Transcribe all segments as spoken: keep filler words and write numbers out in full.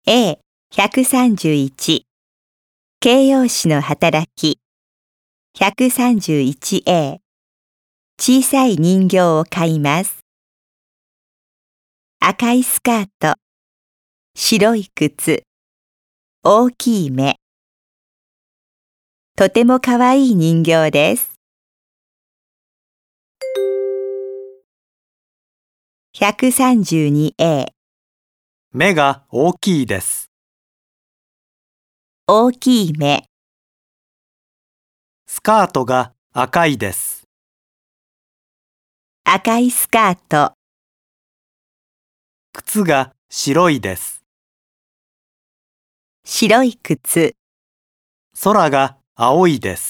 エーひゃくさんじゅういち 形容詞の働き ひゃくさんじゅういちエー 小さい人形を買います。赤いスカート、白い靴、大きい目。とてもかわいい人形です。ひゃくさんじゅうにエー目が大きいです。 大きい目。 スカートが赤いです。 赤いスカート。 靴が白いです。 白い靴。 空が青いです。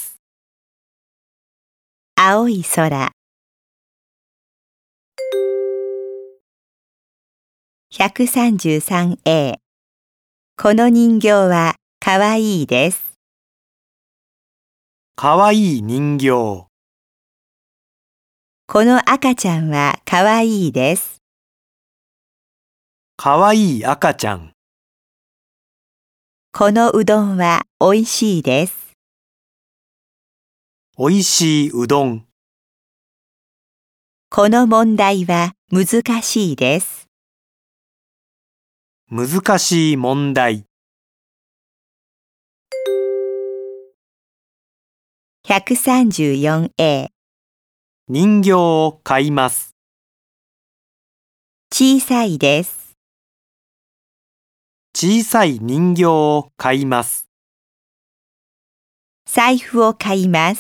青い空。ひゃくさんじゅうさんエー この人形はかわいいです。 かわいい人形。 この赤ちゃんはかわいいです。 かわいい赤ちゃん。 このうどんはおいしいです。 おいしいうどん。 この問題は難しいです。 難しい問題。 ひゃくさんじゅうよんエー人形を買います。 小さいです。 小さい人形を買います。 財布を買います。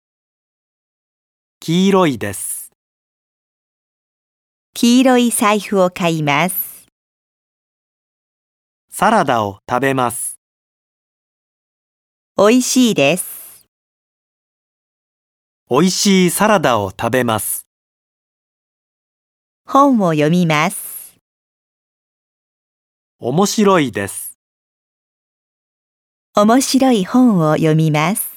黄色いです。 黄色い財布を買います。 サラダを食べます。 おいしいです。 おいしいサラダを食べます。 本を読みます。 面白いです。 面白い本を読みます。